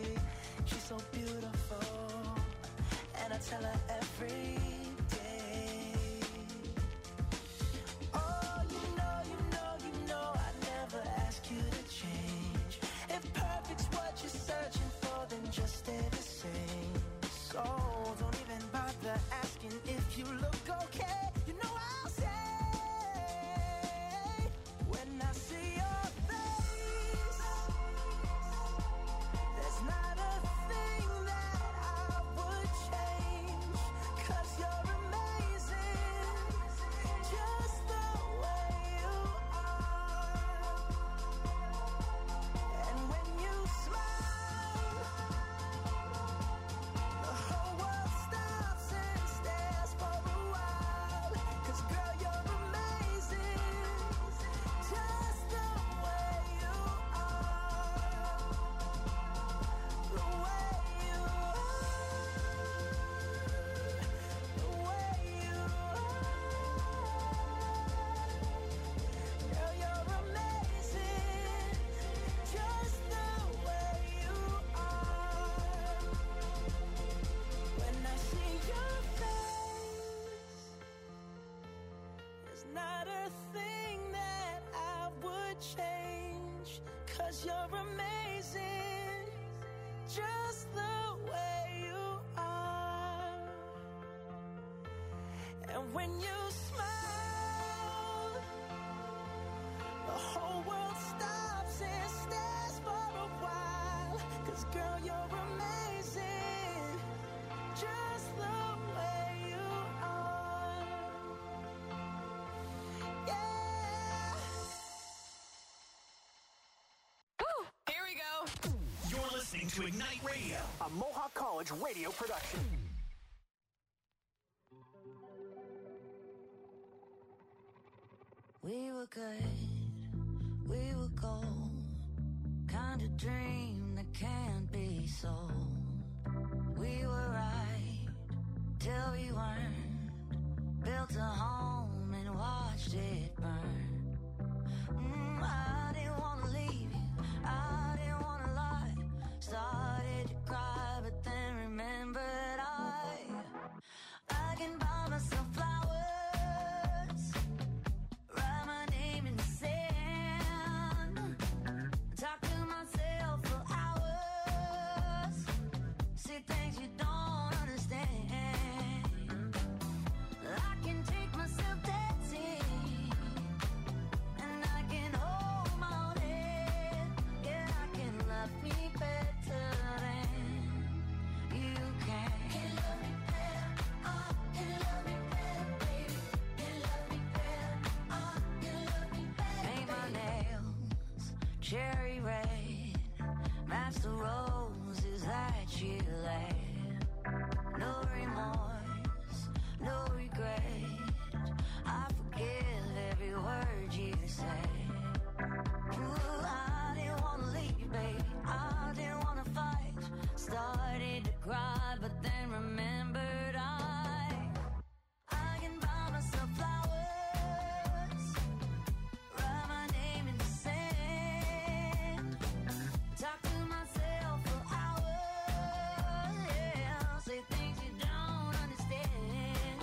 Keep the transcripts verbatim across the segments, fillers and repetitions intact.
She's so beautiful, and I tell her every day. Oh, you know, you know, you know I never ask you to change. If perfect's what you're searching for, then just stay the same. So don't even bother asking if you look okay. You know I'll say when I see your face, there's not a thing that I would change, 'cause you're amazing, just the way you are. And when you smile, the whole world stops and stares for a while. 'Cause girl, you're amazing, just the way you are. The way you are. The way you are. Girl, you're amazing, just the way you are. When I see your face, there's not a thing that I would change, 'cause you're amazing, just the way you are. And when you smile, the whole world stops and stares for a while. 'Cause girl, you're amazing, just the way you are. Yeah. Here we go. You're listening to Ignite Radio, a Mohawk College radio production. We were good, we were gold, kind of dream that can't be sold. We were right till we weren't, built a home and watched it burn. Mm, I didn't want to leave you, I didn't want to lie, started to cry but then remembered I I can buy myself flowers, write my name in the sand, talk to myself for hours, see things you don't understand. I can take myself dancing, and I can hold my own head. Yeah, I can love me better than you can. Can love me better, oh, can love me better, baby. Can love me better, oh, can love me better. Paint my nails cherry red, match the roses that you laid. No remorse, no regret, I forgive every word you say. Ooh, I didn't wanna leave, baby, I didn't wanna fight, started to cry but then remembered I I can buy myself flowers, write my name in the sand, talk to myself for hours, yeah, say things you don't understand.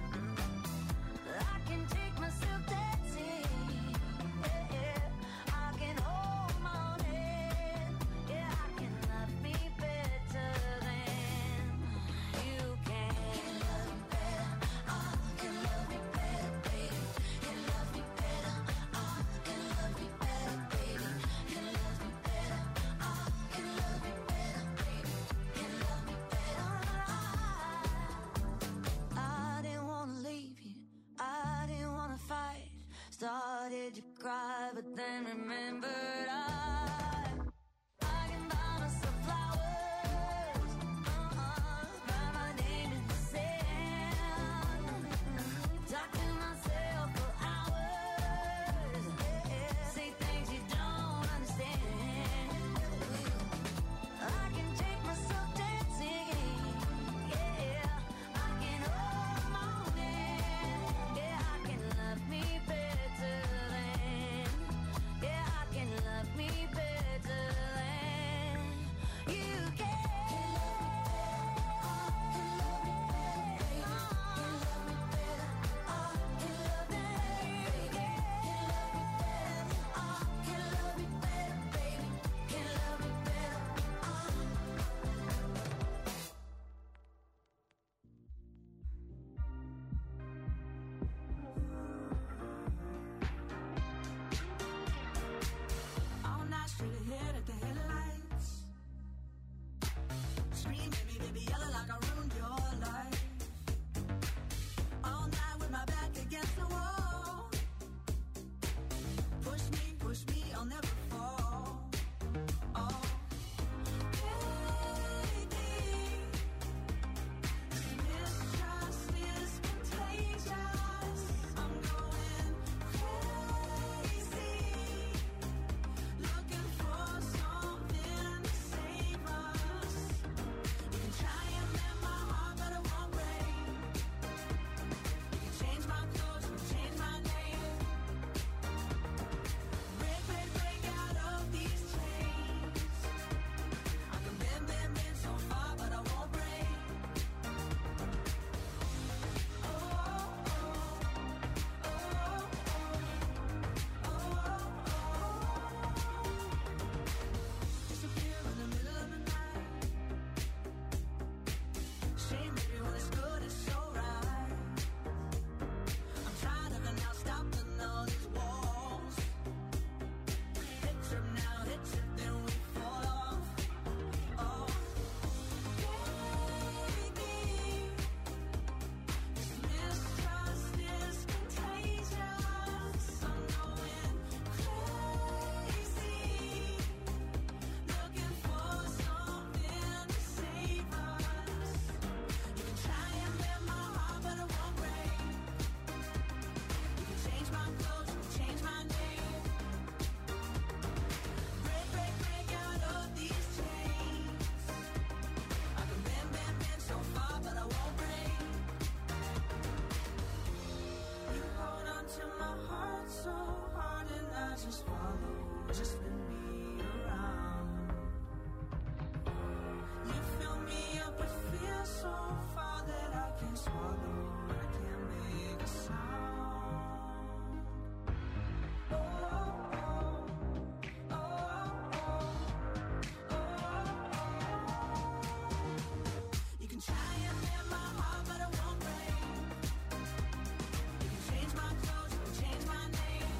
I can take myself dancing, yeah, yeah, I can hold my own head, yeah, I can love me better than you can. Can love me better, oh, can love me better, baby. Can love me better, oh, can love me better, baby. Can love me better, oh, can love me better, baby. Can love me better, oh. I didn't wanna leave you, I didn't wanna fight, started to cry but then remembered I I can buy myself flowers, uh-uh, write my name in the sand, talk to myself for hours, yeah, say things you don't understand. I can take myself dancing, yeah, I can hold my own hand, yeah, I can love me better than Scream, baby, baby, yellow like I ruined your life. All night with my back against the wall. Push me, push me, I'll never fall. Oh, baby, mistrust is contagious. I'm going crazy, looking for something to save us. You can try and mend my heart, but it won't break. You can change my clothes, you can change my name. Break, break, break out of these chains. I can bend, bend, bend so far, but I won't break. Oh, oh, oh, oh, oh, oh. Disappear in the middle of the night. Shame, baby, when it's good, it's so right. I'm tired of it now, stopping all these walls. Hit trip now, hit trip, then we fall off. Oh, baby, this mistrust is contagious. I'm going crazy, looking for something to save us. You can try and mend my heart, but it won't break. You can change my clothes, you can change my name. Break, break, break out of these chains. I can bend, bend, bend so far, but I won't break. You hold on to my heart so hard, and I just follow, just spin me around. You fill me up with fear so far that I can't swallow, I can't make a sound. Oh, oh, oh, oh, oh, oh. You can try and mend my heart, but it won't break. You can change my clothes, you can change my name.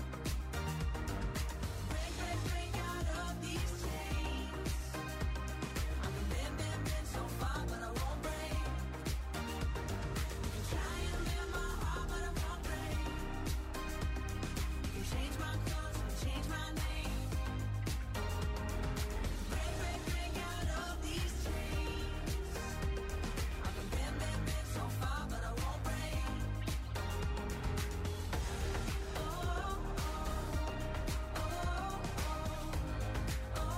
Break, break, break out of these chains. I can bend, bend, bend so far, but I won't break. You can try and mend my heart, but it won't break. You can change my clothes, you can change my name. Break, break, break out of these chains. I can bend, bend, bend so far, but I won't break. Oh, oh, oh, oh, oh, oh,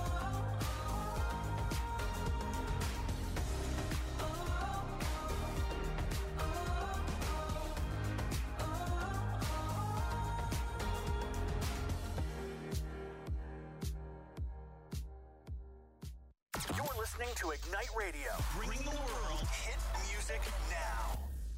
You're listening to Ignite Radio. Bring the world hit music now.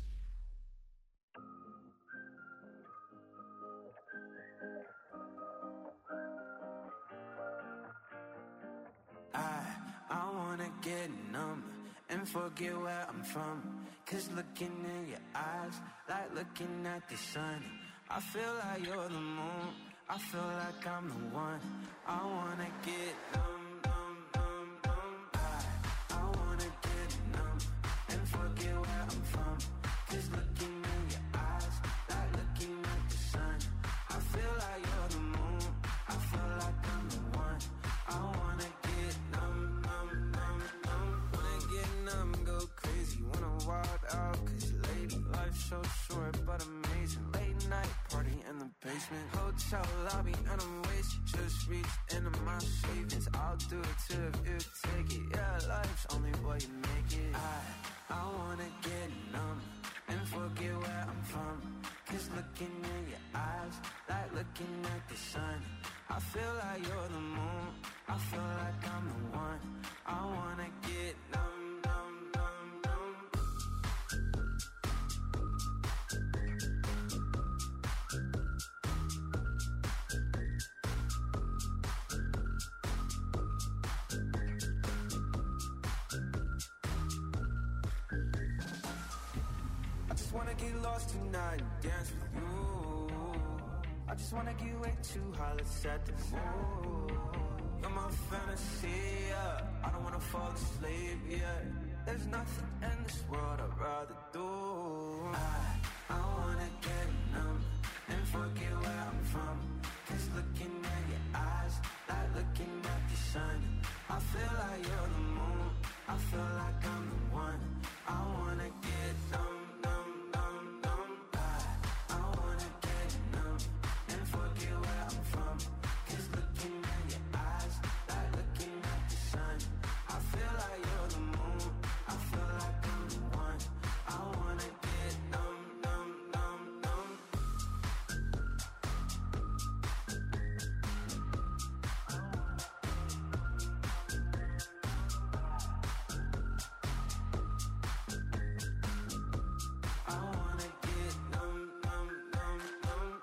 I, I wanna get numb and forget where I'm from. Cause looking in your eyes, like looking at the sun. I feel like you're the moon, I feel like I'm the one. I wanna get numb, numb, numb, numb. I, I wanna get numb and forget where I'm from. Cause looking in your eyes, like looking at the sun. I feel like you're the moon, I feel like I'm the one. I wanna get numb, numb, numb, numb. Wanna get numb, go crazy, wanna wild out. Cause lady, life's so short but amazing. Late night party in the basement, hotel lobby and I'm wasted. Just reached into my savings, I'll do it too if you take it. Yeah, life's only what you make it. I, I wanna get numb and forget where I'm from. Cause looking in your eyes, like looking at the sun. I feel like you're the moon, I feel like I'm the one. I wanna get numb, numb, numb, numb. I just wanna get lost tonight and dance with you. I just wanna get way too high, let's set the mood. You're my a fantasy, yeah. I don't wanna fall asleep, yeah. There's nothing in this world I'd rather do. I, I wanna get numb and forget where I'm from. Cause looking at your eyes, like looking at the sun. I feel like you're the moon, I feel like I'm the one. I wanna get numb, numb, numb, numb. I, I wanna get numb and forget where I'm from. Cause looking at your eyes, like looking at the sun. I feel like you're the moon, I feel like I'm the one. I wanna get numb, numb, numb, numb. I wanna get numb, numb, numb, numb.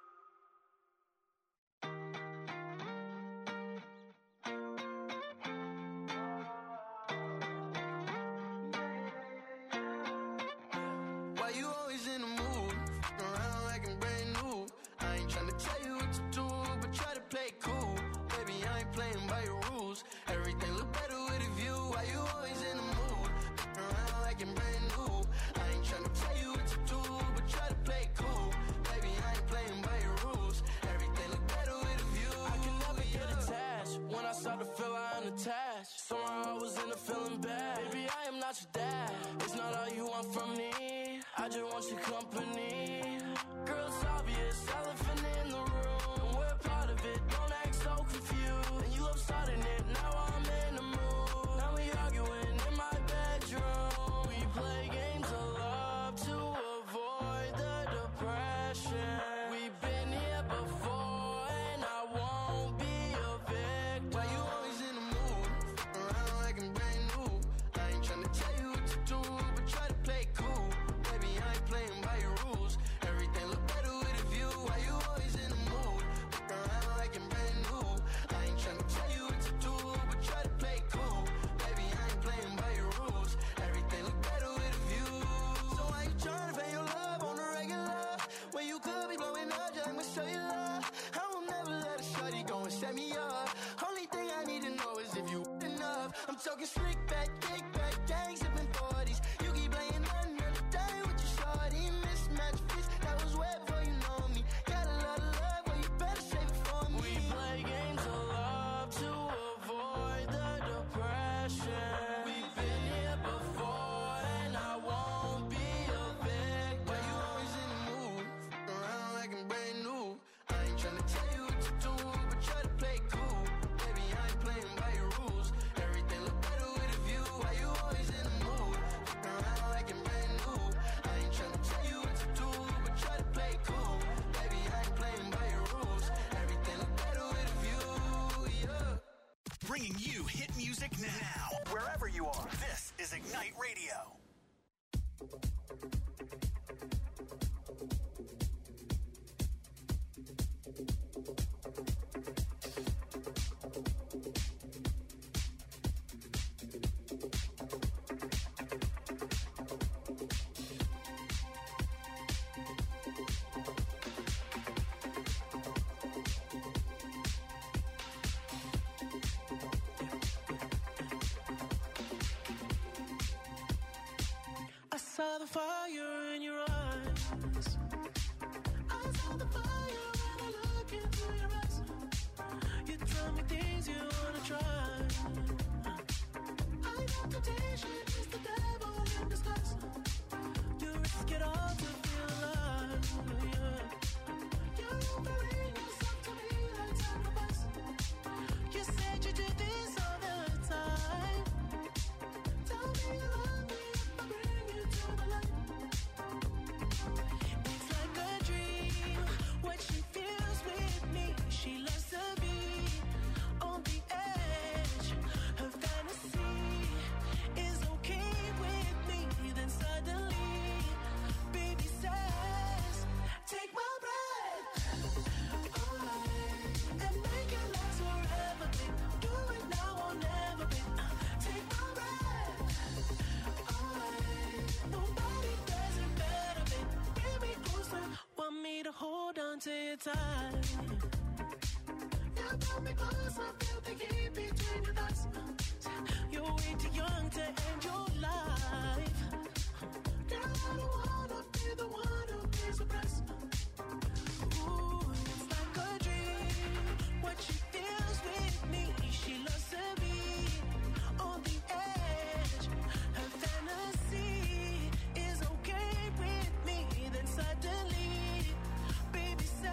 Why you always in the mood? Around like I'm brand new. I ain't tryna tell you what to do, but try to play it cool. Baby, I ain't playing by your rules. Everything look better with a view. Why you always in the mood? Around like I'm brand new. I ain't tryna tell you what to do, but try to play it cool. Baby, I ain't playing by your rules. Everything look better with a view. I can never get attached. When I start to feel I'm attached, somehow I was in a feeling bad. Baby, I am not your dad. It's not all you want from me. I just want your company. Girl, it's obvious, elephant in the room. We're part of it, don't act so confused. And you love starting it, now I'm in the mood. Now we arguing in my bedroom. We play games of love to avoid the depression. We've been here before and I won't be a victim. Why you always in the mood? Around like I'm brand new. I ain't tryna tell you what to do, but try to play it cool. Baby, I ain't playing by your rules. Everything look better with a view. Why you always in the mood? Around like I'm brand new. I ain't tryna tell you what to do, but try to play it cool. Baby, I ain't playing by your rules. Everything look better with a view. So why you tryna pay your love on the regular? When you could be blowing up, just I'ma show you love. I will never let a shorty go and set me up. Only thing I need to know is if you enough. I'm talking slick back, kick back, gang sipping forties. You keep playing another day with your shorty. Mismatch fish, that was way before you know me. Got a lot of love, but you better save it for me. We play games of love to avoid the depression. We've been here before and I won't be a victim. Why you always in the mood? Around like I'm brand new. I ain't tryna tell you what to do, but try to play it cool. Baby, I ain't playing by your rules. Everything look better with a view. Why you always in the mood? Around like I'm brand new. I ain't tryna tell you what to do, but try to play it cool. Baby, I ain't playing by your rules. Everything look better with a view, yeah. Bringing you hit music now. Wherever you are, this is Ignite Radio. I saw the fire in your eyes. I saw the fire when I look into your eyes. You tell me things you wanna try. I know temptation is the devil in disguise. You risk it all to feel alive. Yeah. You're offering yourself to me like sacrifice. You said you do this all the time. Tell me you love me if I bring you to the light. It's like a dream what she feels with me. She loves to be on the edge. Her fantasy is okay with me. Then suddenly, baby says, take my breath away and make it last forever. Babe. Do it now or never, babe. Take my breath away. Nobody does it better, babe. Bring me closer. Want me to hold on to your tight. Yeah, You pull me close, I feel the heat between your thighs. You're way too young to end your life. Girl, I don't wanna be the one who pays the price. Ooh, it's like a dream. What she feels with me, she loves to be on the edge. Her fantasy is okay with me. Then suddenly, baby says,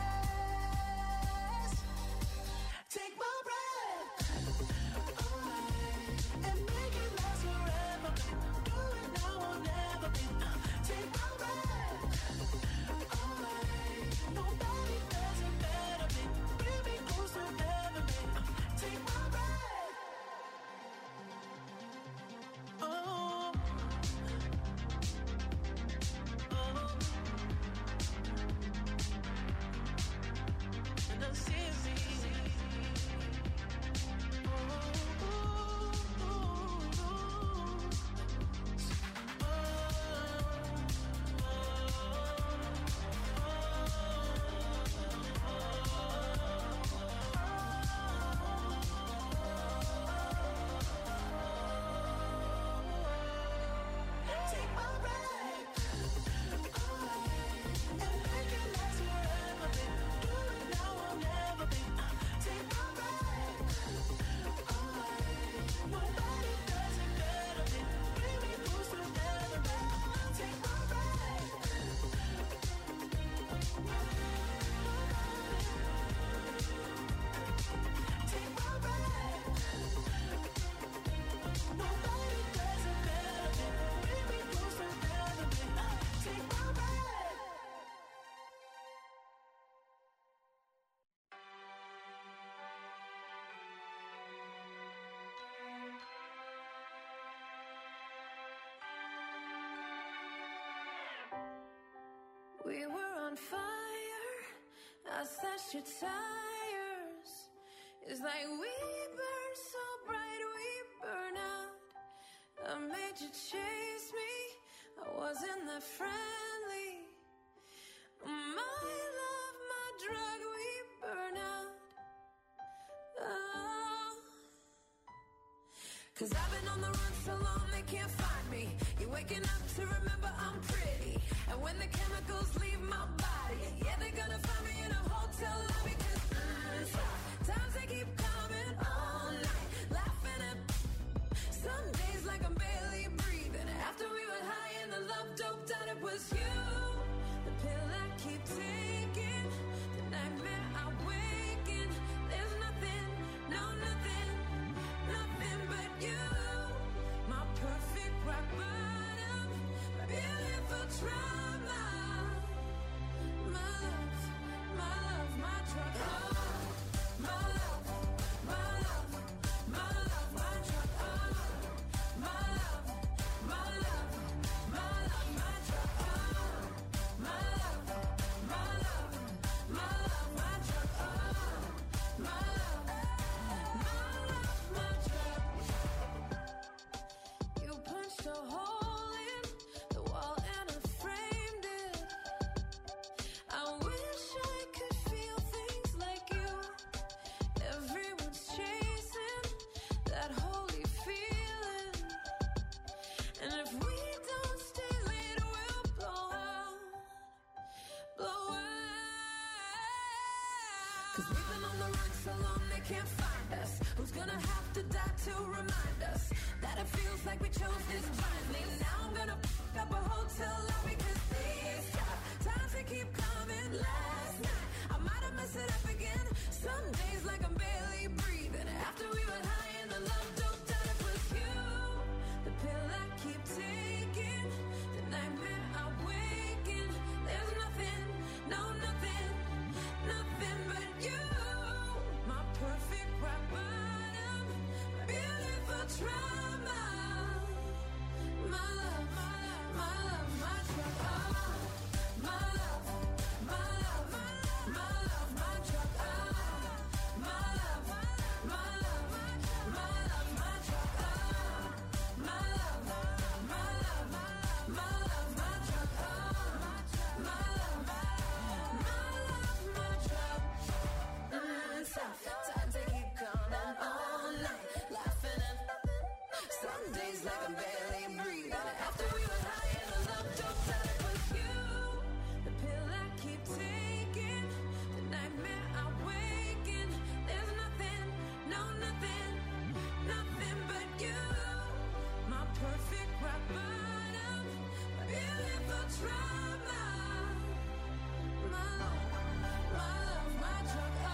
take my breath away and make it last forever. Do it now or never. Take my breath away. Nobody does it better. Bring me closer, never. Take my breath. Oh. Oh. And I see it. Take my breath away and make it last forever. Do it now or never. Take my breath away. Nobody does it better. Bring me closer, never. Take my breath. Take my breath. Nobody does it better. Bring me closer, never. Take my breath. We were on fire. I slashed your tires. It's like we burn so bright, we burn out. I made you chase me. I wasn't that friendly. My love, my drug, we burn out. Oh. Cause I've been on the run so long they can't find me. You're waking up to remember I'm pretty. And when the chemicals leave my body, yeah, they're gonna find me in a hotel lobby. Cause mm, times they keep coming all night. Laughing at some days like I'm barely breathing. After we were high and the love doped out, it was you. The pill I keep taking, the nightmare I wake in. There's nothing, no nothing, nothing but you. My perfect rock bottom, my beautiful trauma. My love, my love, my drug. Oh, my love, my love, my love, my drug. Oh, my love, my love, my love, my drug. Oh, my love, my love, my love, my drug. Oh, my love, my love, my drug. You punched a hole in the wall and I framed it. I wish I could feel things like you. Everyone's chasing that holy feeling. And if we don't stay late, we'll blow out, blow out. Cause we've been on the run so long they can't find us. Who's gonna have to die to remind us that it feels like we chose this blindly? Now I'm gonna f*** up a hotel lobby. Cause these times they keep coming. Last night I might have messed it up again. Some days like I'm barely breathing. After we were high and the love doped out, it was you. The pill I keep taking, the nightmare I wake in. There's nothing, no nothing, nothing but you. My perfect rock bottom, my beautiful trauma. My love, my love, my love, my drug. Oh, my love, my love, my love, my drug. Oh, my love, my love, my can barely breathe. And after we were high and the love don't tell it was you. The pill I keep taking, the nightmare I wake in. There's nothing, no nothing, nothing but you. My perfect rock bottom, my beautiful trauma. My love, my love, my drug, ah.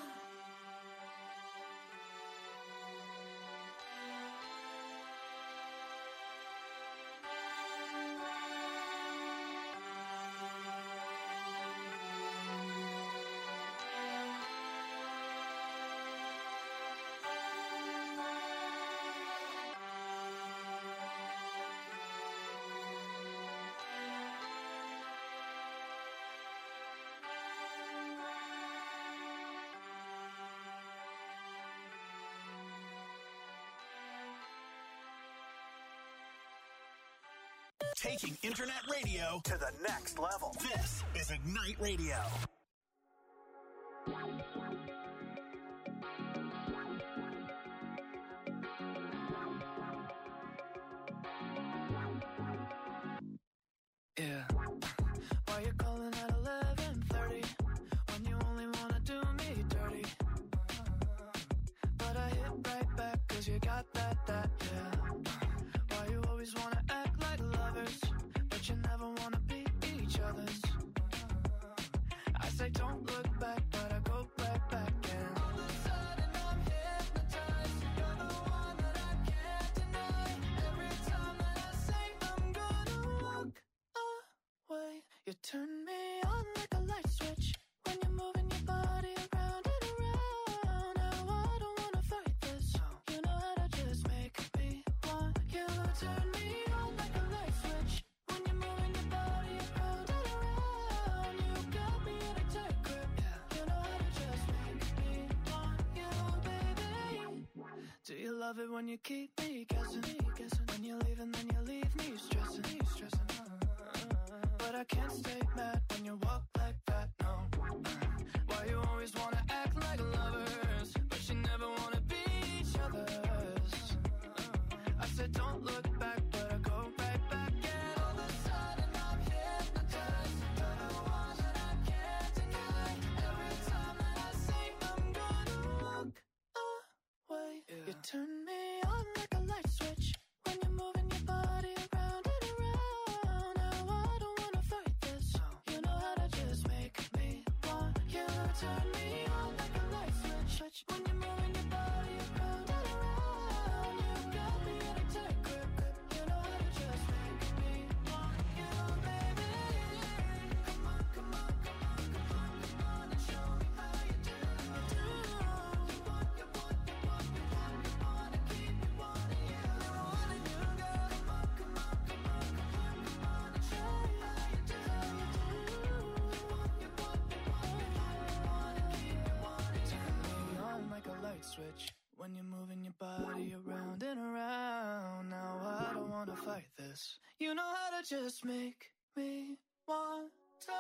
Taking internet radio to the next level. This is Ignite Radio. Yeah. Why you calling at eleven thirty when you only wanna do me dirty? But I hit right back cause you got that, that, yeah. Why you always wanna act like lovers, but you never wanna be each other's? I say don't look back, but I go right back and all of a sudden I'm hypnotized. You're the one that I can't deny. Every time that I say I'm gonna walk away, you turn me on like a light switch when you're moving your body around and around. Now I don't wanna fight this. You know how to just make me want you. Turn me on like a light switch when you're moving your body around and around. You got me in a tight grip. You know how to just make me want you, baby. Do you love it when you keep me guessing? When you leave and then you leave me stressing, stressing. But I can't stay mad when you walk like that, no. Why you always wanna act like lovers, but you never wanna be each other's? I said don't look back, but I go right back. And all of a sudden I'm hypnotized. You're the one that I can't deny. Every time that I say I'm gonna walk away, you turn me on like a light switch when you're moving your body around and around. Now I don't wanna fight this. You know how to just make me want you. Turn me on like a light switch when you're moving your body around and around. You got me in a tight grip. You know how to just make me want you, baby. Come on, come on, come on, come on, come on and show me how you do. You want, you want, you want, you want, you wanna keep me wanting you. Wanting you, girl. Come on, come on, come on, come on, come on and show me how you do. You want, you want, you want, you want, you wanna keep me wanting you. Turn me on like a light switch when you're moving your body around and around. Now I don't wanna fight this. You know how to just make me want to.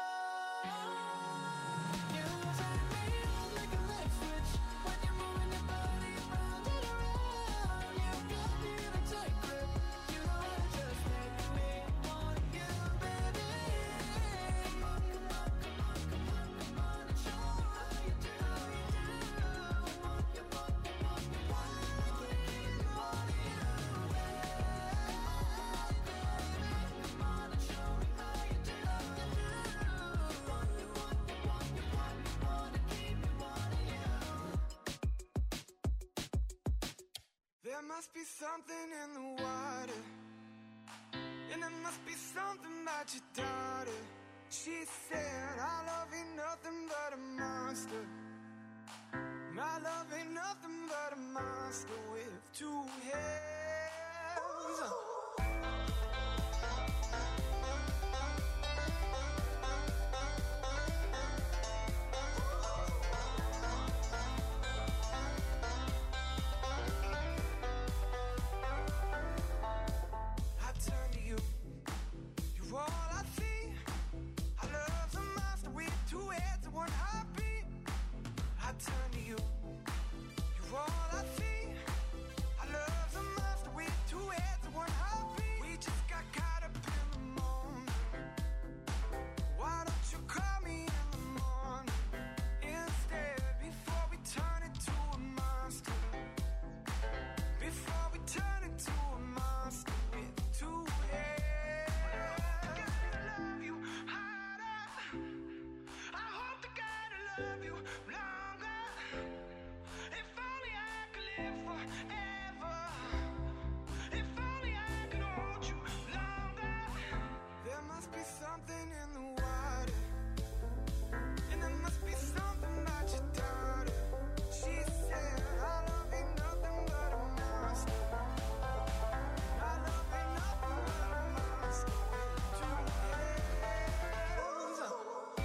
You turn me on like a light switch when you're moving your body around and around. You got me in a tight grip. You know how to just make me want you, baby. Come on, come on, come on, come on, come on and show me how you do. You want, you want, you want, you want, you wanna keep me wanting you. Come on and show me how you do. You want, you want, you want, you want, you wanna keep me wanting you. There must be something in the water, and there must be something about your daughter. She said, our love ain't nothing but a monster. My love ain't nothing but a monster with two heads. I turn to you, you're all I see. I love the monster with two heads and one heartbeat. I turn to you, you're all I see. I love the monster. forever. If only I could hold you longer. There must be something in the water, and there must be something about your daughter. She said, I love ain't nothing but a monster. I love ain't nothing but a monster. Two hands up.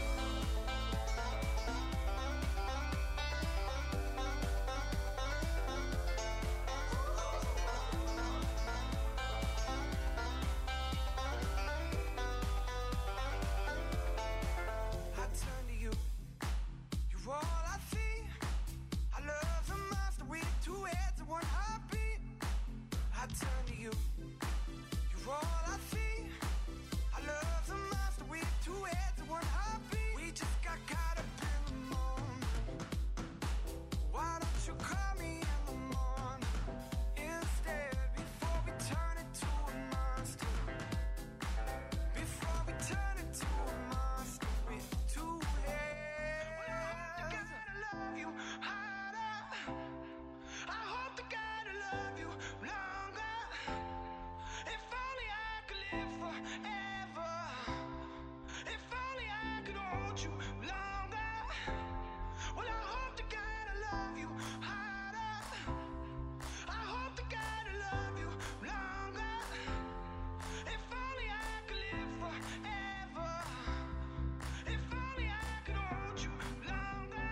I turn to you, you're all I see. I love the monster with two heads and one heartbeat. I turn to you, you're all I see. I love the monster with two heads and one heartbeat. We just got caught up in the moment. Why don't you call me in the morning instead, before we turn into a monster? Before we turn into a monster with two heads. Well, I hope to God I love you harder. I hope to God I love you longer. If only I could live forever. If only I could hold you longer. Well, I hope to God I love you harder. I hope to God I love you longer. If only I could live forever. If only I could hold you longer.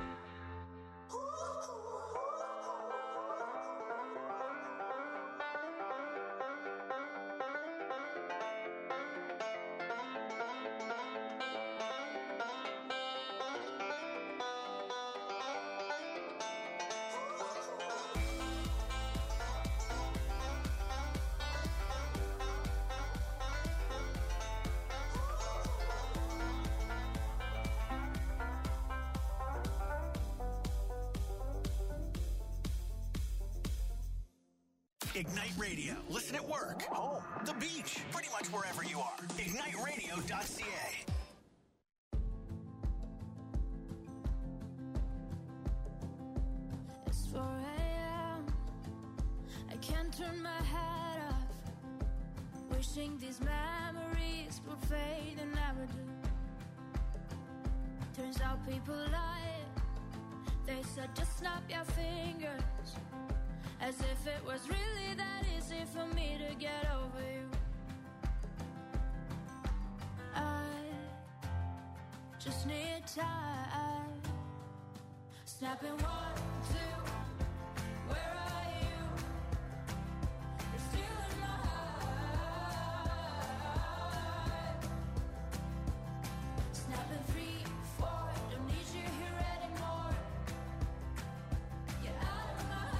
Ignite Radio. Listen at work, home, the beach, pretty much wherever you are. ignite radio dot c a. It's four a.m. I can't turn my head off, wishing these memories would fade and never do. Turns out people lie. They said just snap your fingers, as if it was really that easy for me to get over you. I just need time. Snapping one, two, where are you? You're still in my heart. Snapping three, four, don't need you here anymore. Get out of my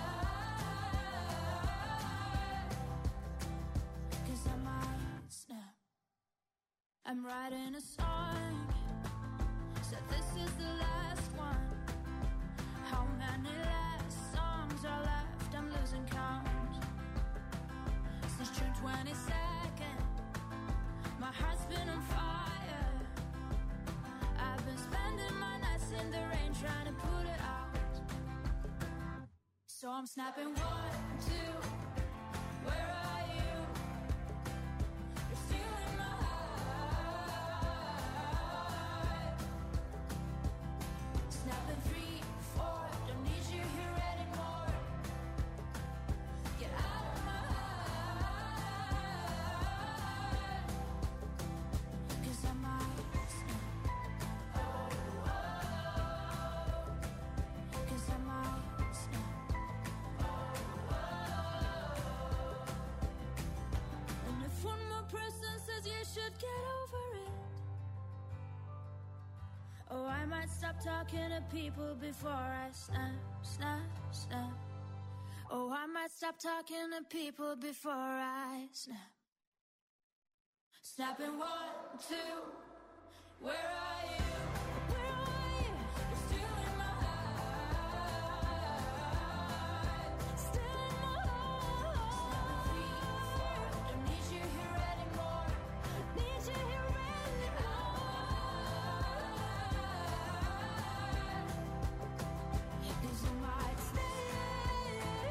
heart. 'Cause I might snap. I'm writing a song, said this is the last one. How many last songs are left? I'm losing count. Since June twenty-second, my heart's been on fire. I've been spending my nights in the rain trying to put it out. So I'm snapping one, two, where are you? You're still in my heart. Snapping three, four, don't need you here anymore. Get out of my heart. 'Cause I might snap. Oh, oh, 'cause I might snap. Oh, oh. And if one more person says you should get over it, oh, I might stop talking to people before I snap, snap, snap. Oh, I might stop talking to people before I snap. Snapping one, two, where are you? Where are you? You're still in my heart. Still in my heart. Snapping three, four, don't need you here anymore. Need you here anymore. 'Cause I might stay.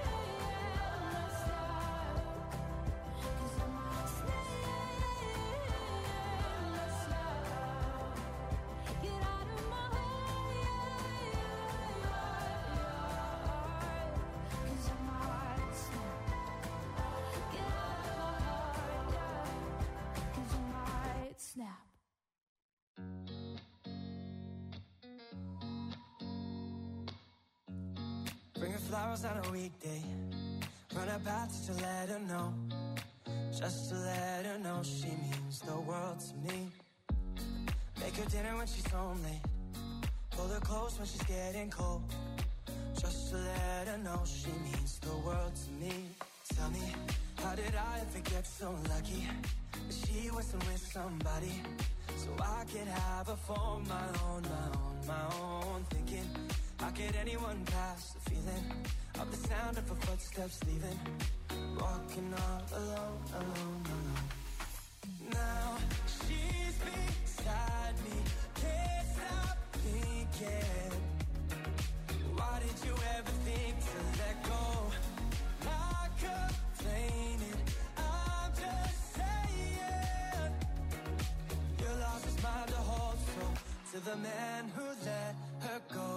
flowers on a weekday. Run a path to let her know. Just to let her know she means the world to me. Make her dinner when she's home late. Pull her close when she's getting cold. Just to let her know she means the world to me. Tell me, how did I ever get so lucky that she wasn't with somebody so I could have her for my own, my own, my own. Thinking, how could anyone pass the feeling of the sound of her footsteps leaving? Walking all alone, alone, alone. Now she's beside me, can't stop thinking. Why did you ever think to let go? Not complaining, I'm just saying. Your loss is mine to hold, so to the man who let her go,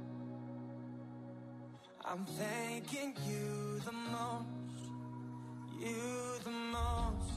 I'm thanking you the most, you the most.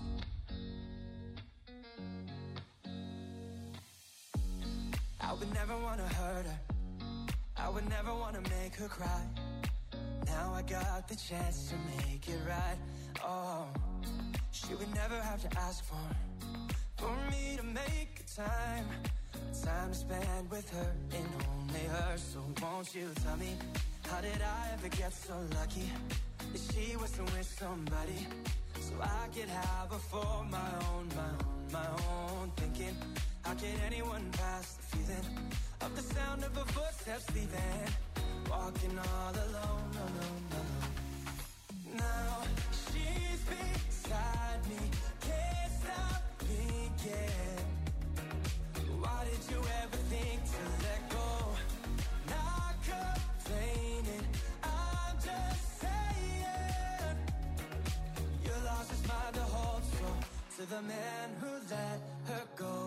I would never want to hurt her, I would never want to make her cry. Now I got the chance to make it right. Oh, she would never have to ask for For me to make a time Time to spend with her and only her. So won't you tell me, how did I ever get so lucky that she wasn't with somebody so I could have her for my own, my own, my own. Thinking, how could anyone pass the feeling of the sound of her footsteps leaving? Walking all alone, alone, alone. Now she's beside me, can't stop thinking. Why did you ever think to let go? Not complaining, I'm just saying. Your loss is mine to hold, so to the man who let her go,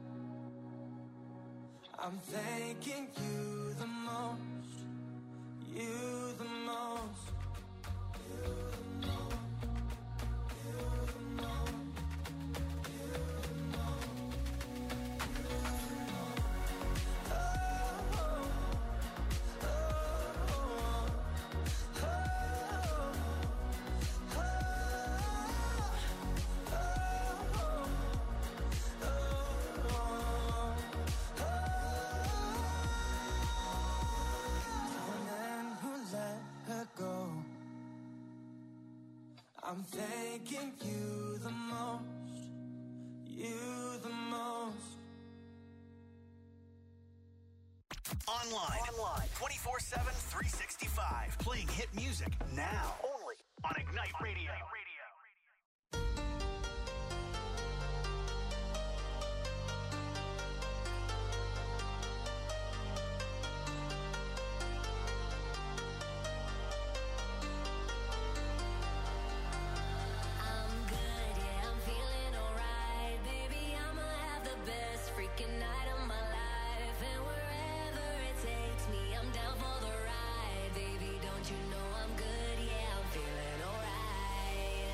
I'm thanking you the most, you the most, you the most, you the most, you the most, you the most. Oh, oh, oh, oh, oh, oh, I'm thanking you the most, you the most. Online. Online. twenty-four seven, three sixty-five. Playing hit music now. Only on Ignite Radio. Don't you know I'm good? Yeah, I'm feeling alright.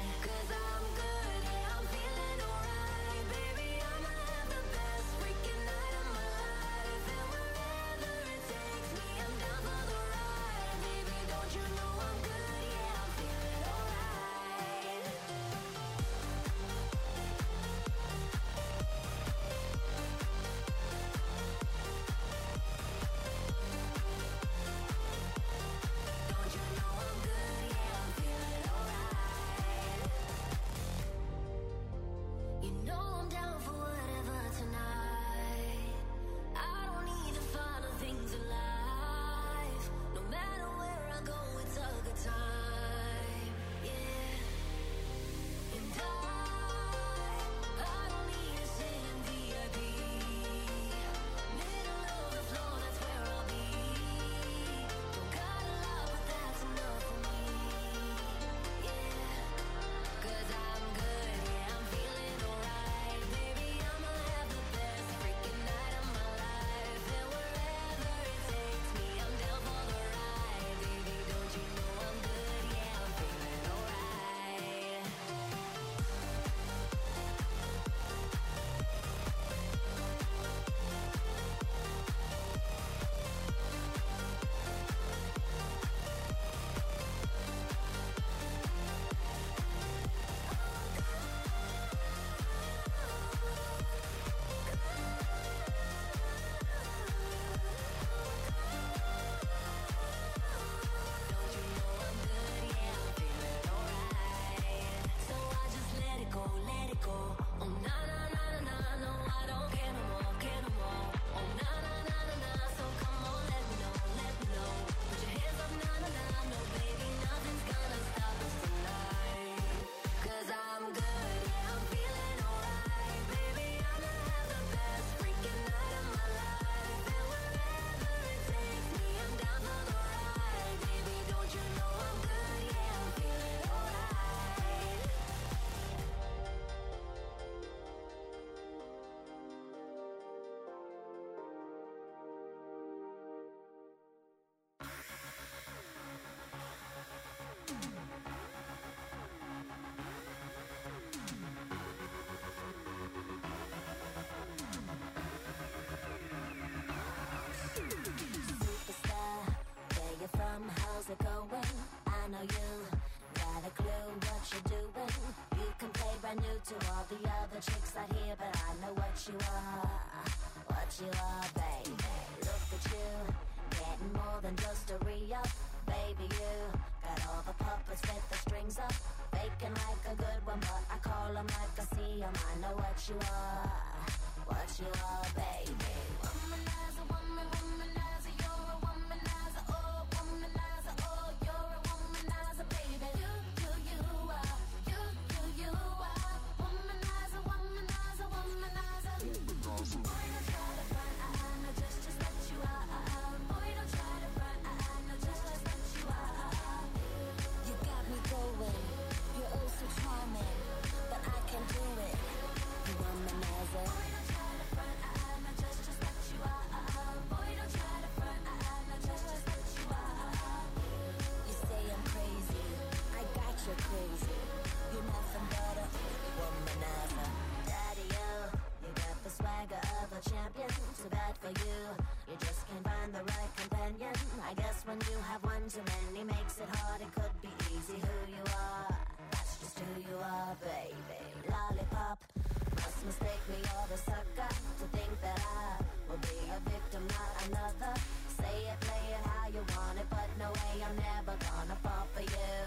to all the other chicks out here, but I know what you are, what you are, baby. Look at you, getting more than just a re-up. Baby, you got all the puppets with the strings up, faking like a good one, but I call them like I see them. I know what you are, what you are, baby. Womanizer, woman, womanizer, you're a womanizer, oh, womanizer, oh, you're a womanizer, baby. You, you, you are, you, you, you are, womanizer, womanizer, womanizer. Boy, don't try to front, I, I know just, just what you are. Boy, don't try to front, I, I know just, just what you are. You got me going, you're oh so charming, but I can do it. You womanizer. Boy, don't try to front, I, I know just, just what you are. Boy, don't try to front, I, I know just, just what you are. You say I'm crazy, I got you crazy. You're nothing but a womanizer. Daddy, you, you got the swagger of a champion. Too bad for you, you just can't find the right companion. I guess when you have one too many makes it hard. It could be easy who you are, that's just who you are, baby. Lollipop, must mistake me or the sucker to think that I will be a victim, not another. Say it, play it how you want it, but no way, I'm never gonna fall for you.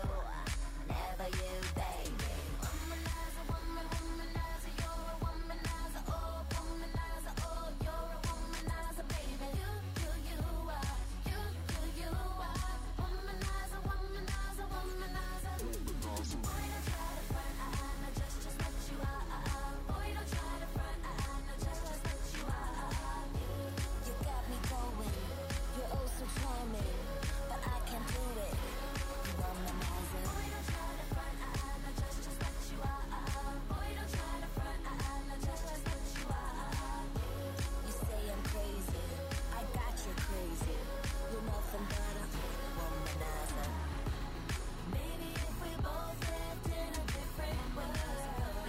Never you, baby. Womanizer, woman, womanizer, you're a womanizer, oh, womanizer, oh, you're a womanizer, baby. You, you, you are, you, you, you are, womanizer, womanizer, womanizer. Boy, don't try to front, I, I know just, just what you are. Boy, don't try to front, I, I know just, just what you are. You got me going, you're oh so charming, but I can do it. You womanizer. Boy, don't try to front, I, I know just, just what you are. Boy, don't try to front, I, I know just, just what you are. You say I'm crazy, I got you crazy. You're nothing but a womanizer. Maybe if we both lived in a different world,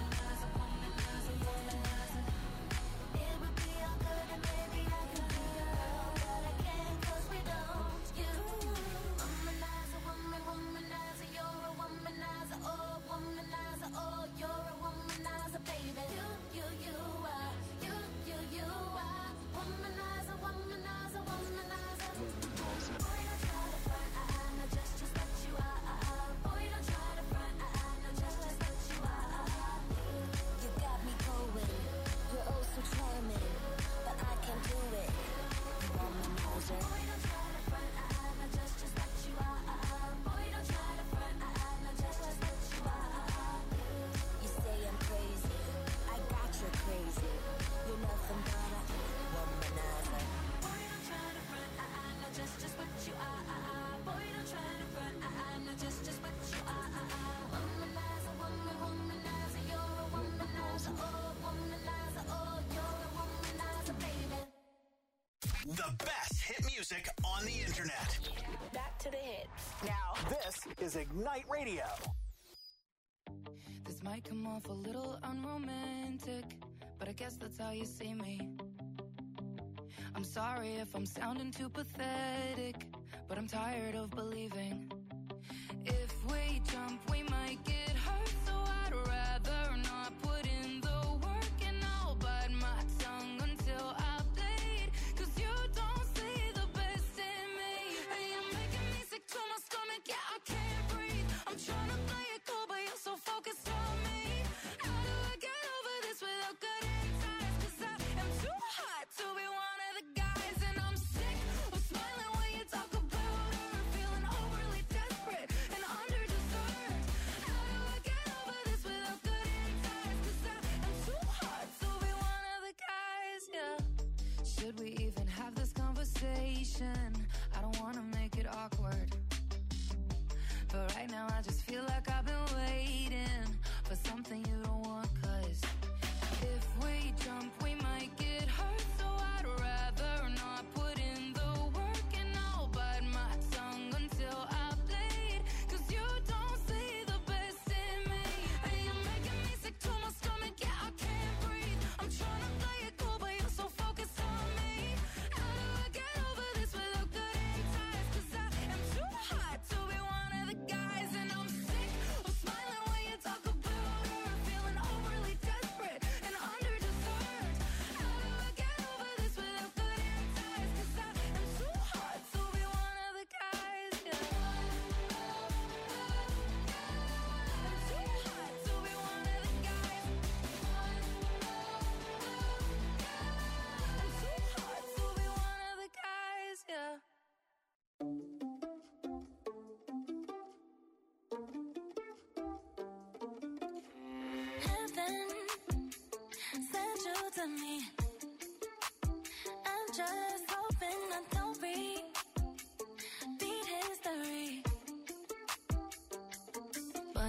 it would be all good and maybe I could be your girl, but I can't 'cause we don't. You womanizer, woman, womanizer, you're a womanizer, oh, womanizer, oh, you're a womanizer, baby. You, you, you are, you, you, you are, womanizer, womanizer, womanizer. Boy, don't try to front, I, I know just, just what you are. Boy, don't try to front, I, I know just, just what you are. You got me going, you're oh so charming, but I can do it. You womanizer. Boy, don't try to front, I, I know just, just what you are. Boy, don't try to front, I, I know just, just what you are. You say I'm crazy, I got you crazy. You're nothing but a womanizer. Boy, don't try to front, I, I know just, just what you are. Boy, don't try to front, I, I know just, just what you are. Womanizer, woman, womanizer, you're a womanizer, oh, womanizer, oh, you're a womanizer, baby. The best hit music on the internet. Back to the hits. Now, This is Ignite Radio. This might come off a little unromantic, but I guess that's how you see me. I'm sorry if I'm sounding too pathetic, but I'm tired of believing. If we jump, we might get hurt, so I'd rather not put in the work, and I'll bite my tongue until I bleed, 'cause you don't see the best in me. And you're making me sick to my stomach, yeah, I can't breathe. I'm trying to play it cool, but you're so focused on me. How do I get over this without cutting ties? 'Cause I am too hot to be one of the guys, and I'm sick of smiling when you talk about her, feeling overly desperate and underdeserved. How do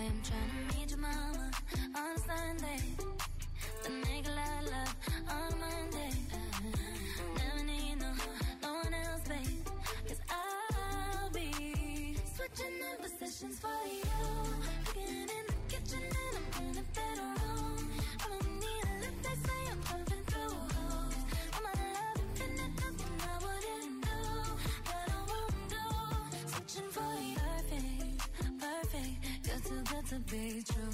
boy, I'm trying to meet your mama on Sunday. Then make a lot of love on Monday. Never need no, no one else, babe. Cause I'll be switching in positions for you. Cooking in the kitchen and I'm in the bedroom. I don't need a lift, they say I'm pumping through holes. I'm not loving, finna nothing I wouldn't do, but I won't do. Switching for you, perfect, perfect. You're too good to be true.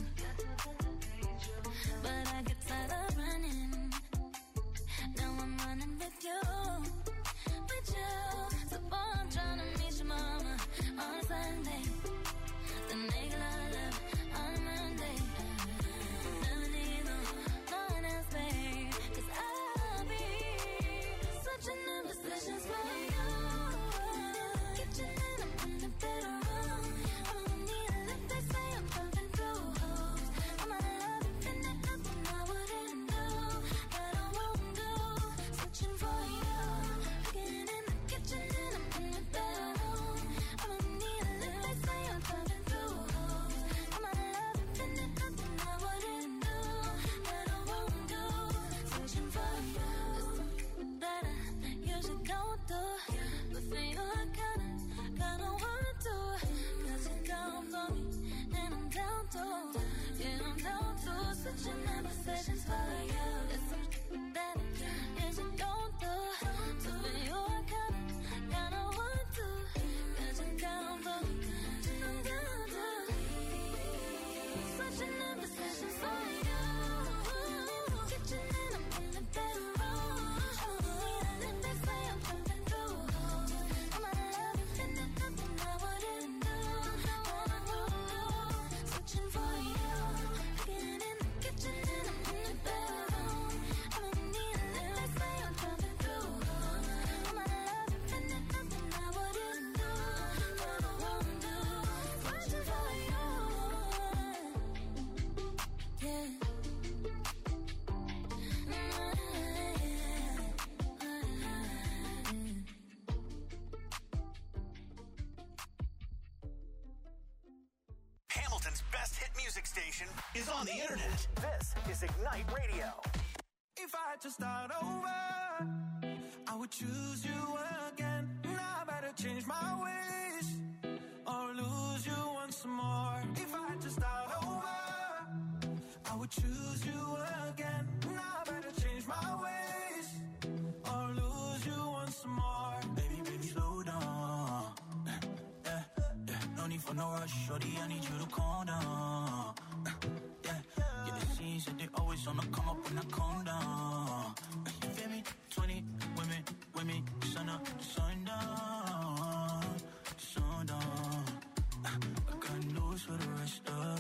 But I get tired of running. Now I'm running with you, with you. So boy, I'm trying to meet your mama on Sunday. Then make a lot of love on Monday. Never need no, no one else, babe. Cause I'll be switching in positions for you. Kitchen and I'm in the bedroom. I don't need a lift, they say I'm pumping through holes. I'm not loving, finna nothing I wouldn't do, but I won't do. Switching for you. Cooking in the kitchen and I'm in the bedroom. I don't need a lift, they say I'm pumping through holes. I'm not loving, finna nothing I wouldn't do, but I won't do. Switching for you. That I usually don't do, but for you I kinda, kinda want to. Cause you're down for me, and I'm down too. Yeah, I'm down too. Switching my positions for you. It's something that I usually don't do, so for you I kinda, kinda want to. Cause you're down for me, and I'm down too. Switching my positions for you. Kitchen and I'm in the bedroom. Hamilton's best hit music station is on the internet. This is Ignite Radio. If I had to start over, I would choose you again. Now I better change my ways or lose you once more. If I had to start over, I would choose you again. Now I better change my ways or lose you once more. Baby, baby, slow down. Yeah, yeah, no need for no rush, shorty, I need you to calm down. Yeah, yeah, it seems that they always on the come up when I calm down. You feel me? twenty women, women, sun up, sun down, sun down. I got news for the rest of,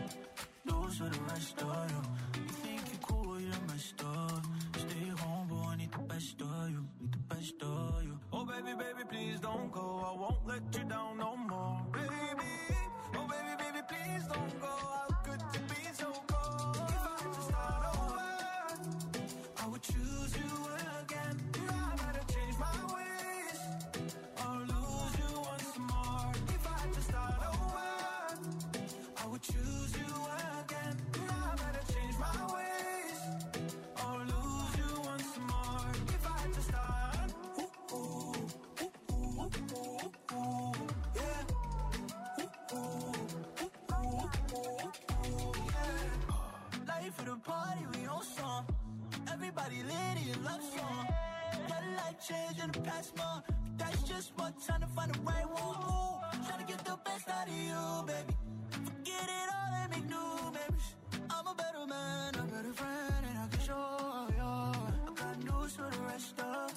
news for the rest of you. You think you cool, you're messed up. Stay home, but I need the best of you, need the best of you. Oh baby, baby, please don't go. I won't let you down no more, baby. Oh baby, baby, please don't go. How could you be so cold? If I had to start over, I would choose you again. Now I better change my ways or lose you once more. If I had to start over, I would choose you again. Now I better change my ways or lose you once more. If I had to start, ooh, ooh, ooh, ooh, ooh, ooh, yeah. Ooh, ooh, ooh, ooh, ooh, yeah. Life for the party, we on song. Everybody lit in love song. Got a life change in the past month. That's just one time to find the right one. Ooh, trying to get the best out of you, baby. Forget it all and make new memories. I'm a better man, a better friend, and I can show you. I got news for the rest of,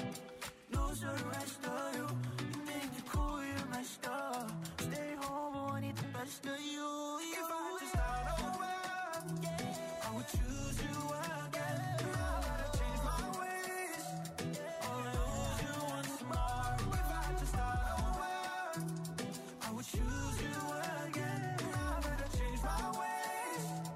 news for the rest of you. You think you're cool, you're messed up. Stay home, but I need the best of you. you if I had to start over, yeah, I would choose you again. Now I gotta change my ways or lose you once more. If I had to start over, I would choose you again. Now I better change my ways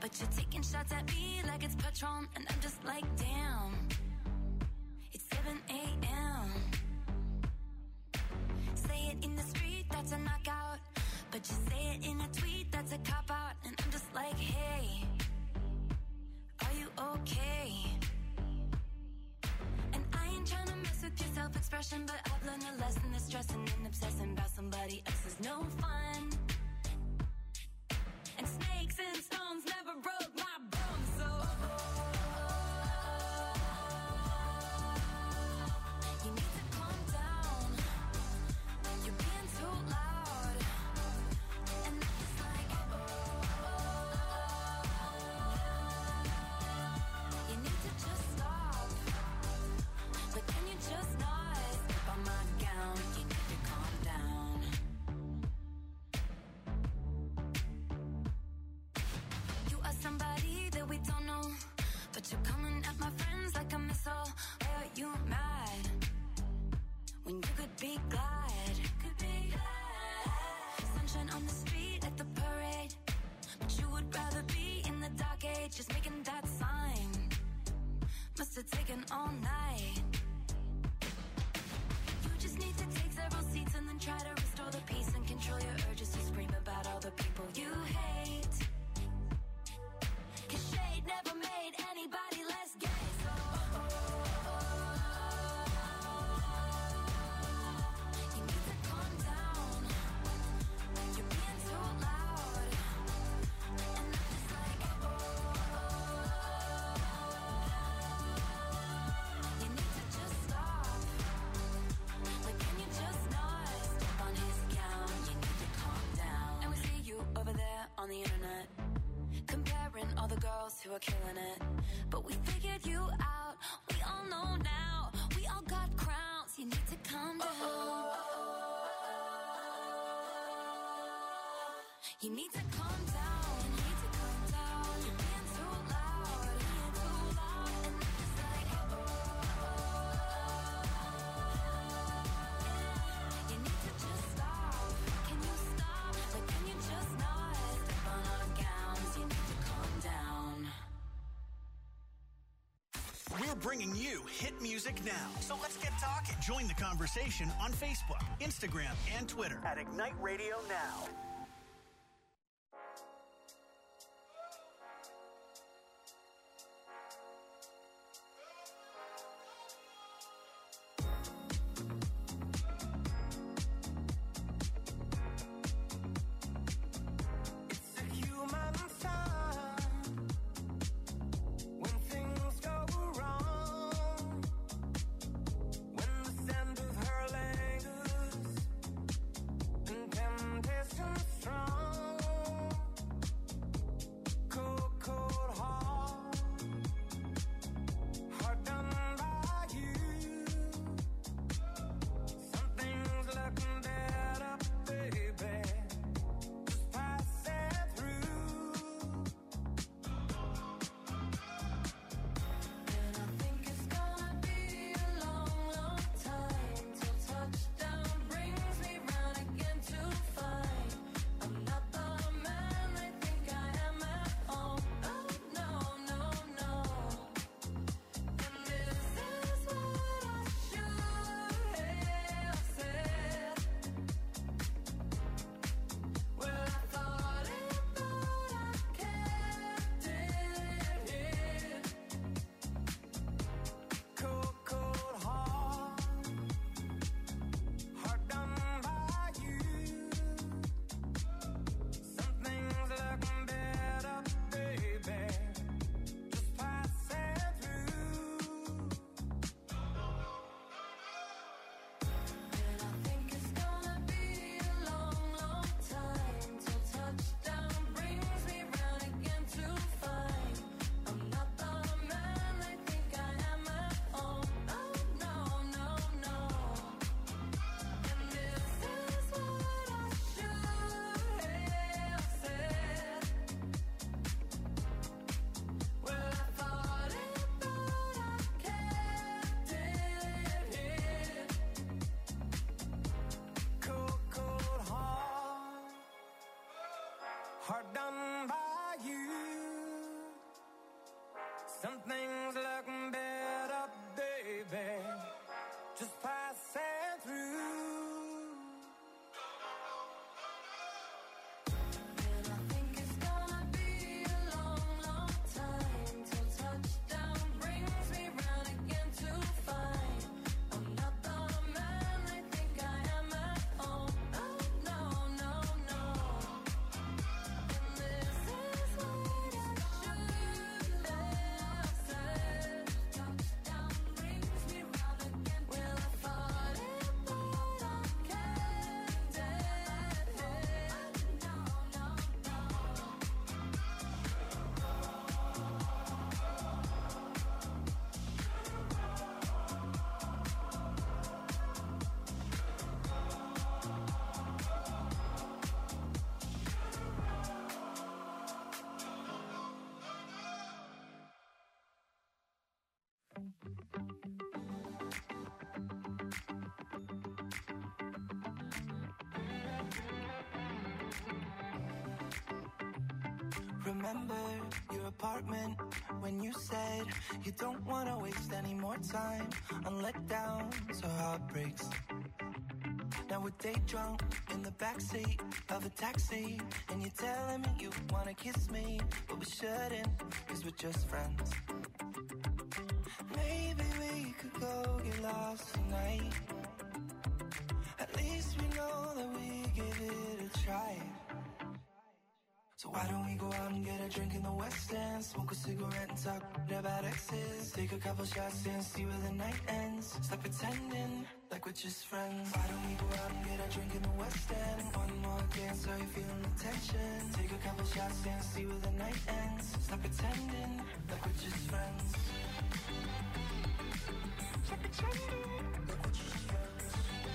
But you're taking shots at me like it's Patron, and I'm just like, damn. It's seven a.m. Say it in the street, that's a knockout. But you say it in a tweet, that's a cop-out. And I'm just like, hey, are you okay? And I ain't trying to mess with your self-expression, but I've learned a lesson that stressing and obsessing about somebody else is no fun. And snakes and stones never broke my bones, so you need to calm down. You're being too loud. And I'm just like, you need to just stop. But can you just not step on my gown? You need to calm down. You are somebody that we don't know, but you're coming at my friends like a missile. Why are you mad when you could be glad? Could be glad. Sunshine on the street at the parade, but you would rather be in the dark age, just making that sign. Must have taken all night. You just need to take several seats and then try to restore the peace and control your urges to scream about all the people you hate. Cause shade never made anybody less gay, so you need to calm down. You're being too loud. And I'm just like, you need to just stop. Like, can you just not step on his gown? You need to calm down. And we see you over there on the internet, comparing all the girls who are killing it. But we figured you out. We all know now. We all got crowns. You need to calm down. You need to calm down. You need to calm down. You're being too loud. Being too loud. And I'm just like, you need to just stop. Can you stop? Like, can you just not step on our gowns? You need to calm down. We're bringing you hit music now. So let's get talking. Join the conversation on Facebook, Instagram, and Twitter at Ignite Radio Now. It's a human sign when things go wrong, when the scent of her lingers and temptations remember your apartment when you said you don't want to waste any more time on letdowns or heartbreaks. Now we're day drunk in the backseat of a taxi, and you're telling me you want to kiss me, but we shouldn't, cause we're just friends. Maybe we could go get lost tonight. At least we know that we give it a try. So why don't we go out and get a drink in the West End, smoke a cigarette and talk about exes, take a couple shots and see where the night ends. Stop pretending like we're just friends. Why don't we go out and get a drink in the West End? One more dance, are you feeling the tension? Take a couple shots and see where the night ends. Stop pretending like we're just friends. Stop pretending like we're just friends.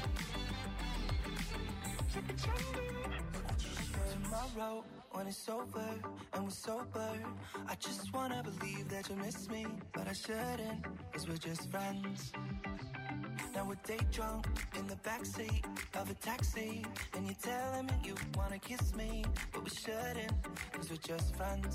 Stop pretending like we're just friends. Tomorrow, when it's over and we're sober, I just wanna believe that you miss me, but I shouldn't, cause we're just friends. Now we're day drunk in the backseat of a taxi, and you're telling me you wanna kiss me, but we shouldn't, cause we're just friends.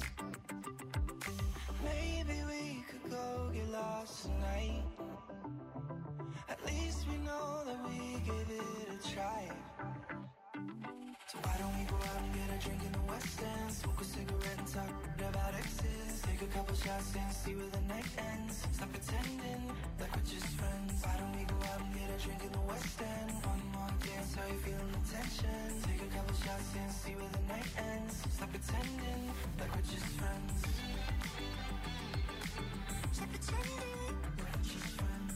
Maybe we could go get lost tonight. At least we know that we give it a try. So why don't we go out and get a drink in the West End, smoke a cigarette and talk about exes, take a couple shots and see where the night ends. Stop pretending like we're just friends. Why don't we go out and get a drink in the West End? One more dance, are you feeling the tension? Take a couple shots and see where the night ends. Stop pretending like we're just friends. Stop pretending like we're just friends.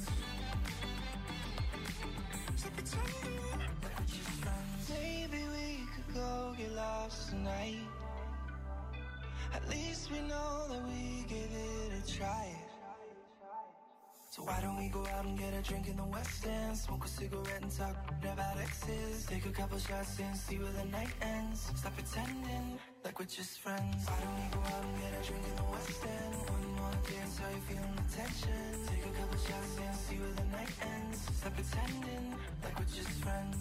Stop pretending like we're just friends. Maybe we go get lost tonight. At least we know that we give it a try. So why don't we go out and get a drink in the West End, smoke a cigarette and talk about exes, take a couple shots and see where the night ends. Stop pretending like we're just friends. Why don't we go out and get a drink in the West End? One more dance, are you feeling the tension? Take a couple shots and see where the night ends. Stop pretending like we're just friends.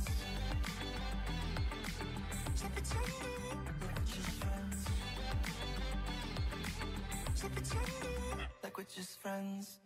Stop pretending like we're just friends. Stop pretending like we're just friends.